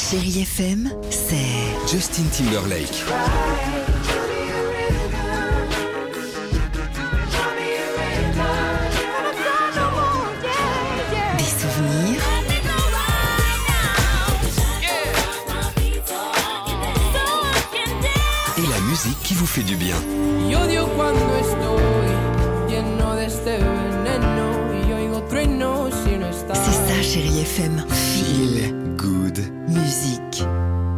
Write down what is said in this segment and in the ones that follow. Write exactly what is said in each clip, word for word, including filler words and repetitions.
Chérie F M, c'est Justin Timberlake. des souvenirs, Et la musique qui vous fait du bien. Y odio cuando estoy lleno de este veneno y oigo truenos si no estás. c'est ça Chérie F M. Feel, Good. musique.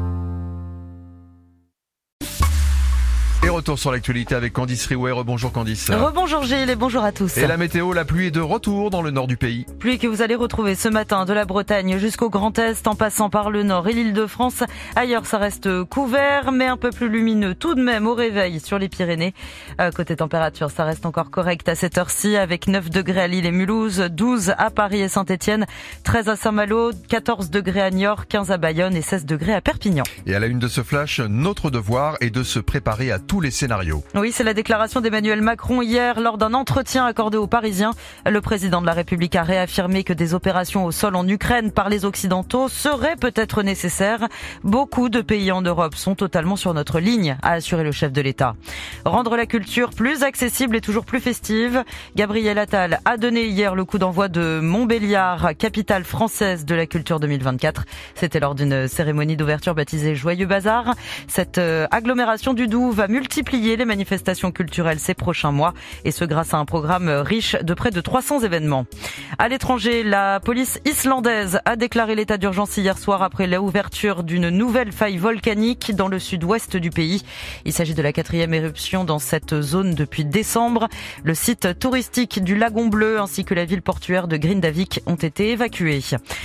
Et retour sur l'actualité avec Candice Riouet. Rebonjour Candice. Rebonjour Gilles et bonjour à tous. Et la météo, la pluie est de retour dans le nord du pays. Pluie que vous allez retrouver ce matin de la Bretagne jusqu'au Grand Est en passant par le nord et l'Île-de-France. Ailleurs ça reste couvert mais un peu plus lumineux tout de même au réveil sur les Pyrénées. Euh, côté température ça reste encore correct à cette heure-ci avec neuf degrés à Lille et Mulhouse, douze à Paris et Saint-Étienne, treize à Saint-Malo, quatorze degrés à Niort, quinze à Bayonne et seize degrés à Perpignan. Et à la une de ce flash, notre devoir est de se préparer à tous les scénarios. Oui, c'est la déclaration d'Emmanuel Macron hier lors d'un entretien accordé aux Parisiens. Le président de la République a réaffirmé que des opérations au sol en Ukraine par les Occidentaux seraient peut-être nécessaires. Beaucoup de pays en Europe sont totalement sur notre ligne, a assuré le chef de l'État. Rendre la culture plus accessible et toujours plus festive. Gabriel Attal a donné hier le coup d'envoi de Montbéliard, capitale française de la culture deux mille vingt-quatre. C'était lors d'une cérémonie d'ouverture baptisée Joyeux Bazar. Cette euh, agglomération du Doubs va multiplier les manifestations culturelles ces prochains mois et ce grâce à un programme riche de près de trois cents événements. À l'étranger, la police islandaise a déclaré l'état d'urgence hier soir après l'ouverture d'une nouvelle faille volcanique dans le sud-ouest du pays. Il s'agit de la quatrième éruption dans cette zone depuis décembre. Le site touristique du Lagon Bleu ainsi que la ville portuaire de Grindavik ont été évacués.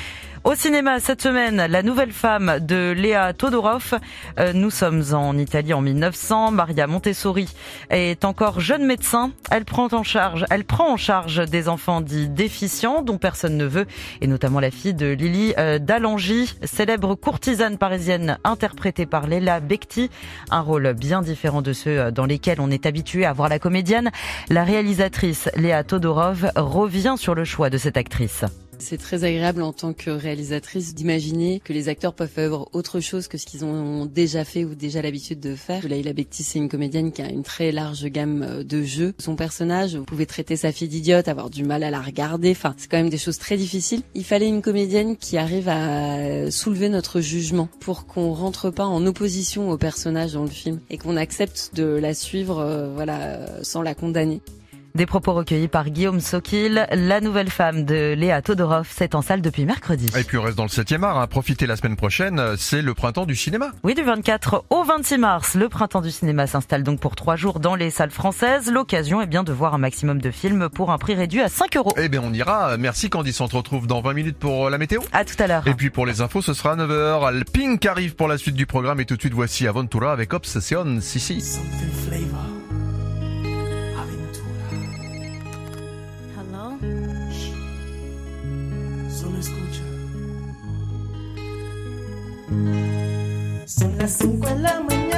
Au cinéma, cette semaine, La Nouvelle Femme de Léa Todorov. Euh, nous sommes en Italie en mille neuf cents. Maria Montessori est encore jeune médecin. Elle prend en charge, elle prend en charge des enfants dits déficients dont personne ne veut, et notamment la fille de Lily euh, Dalangi, célèbre courtisane parisienne interprétée par Léla Becti. Un rôle bien différent de ceux dans lesquels on est habitué à voir la comédienne. La réalisatrice Léa Todorov revient sur le choix de cette actrice. C'est très agréable en tant que réalisatrice d'imaginer que les acteurs peuvent faire autre chose que ce qu'ils ont déjà fait ou déjà l'habitude de faire. Leila Bekti, c'est une comédienne qui a une très large gamme de jeux. Son personnage, vous pouvez traiter sa fille d'idiote, avoir du mal à la regarder. Enfin, c'est quand même des choses très difficiles. Il fallait une comédienne qui arrive à soulever notre jugement pour qu'on rentre pas en opposition au personnage dans le film et qu'on accepte de la suivre, euh, voilà, sans la condamner. Des propos recueillis par Guillaume Sokil. La Nouvelle Femme de Léa Todorov, c'est en salle depuis mercredi. Et puis on reste dans le septième art, hein. Profitez la semaine prochaine, c'est le printemps du cinéma. Oui, du vingt-quatre au vingt-six mars, le printemps du cinéma s'installe donc pour trois jours dans les salles françaises. L'occasion est bien de voir un maximum de films pour un prix réduit à cinq euros. Eh bien on ira, merci Candice, on se retrouve dans vingt minutes pour la météo. À tout à l'heure. Et puis pour les infos, ce sera à neuf heures. Le Pink arrive pour la suite du programme et tout de suite voici Aventura avec Obsession, si si. Something flavor. Hello? Solo escucha. Son las cinco de la mañana.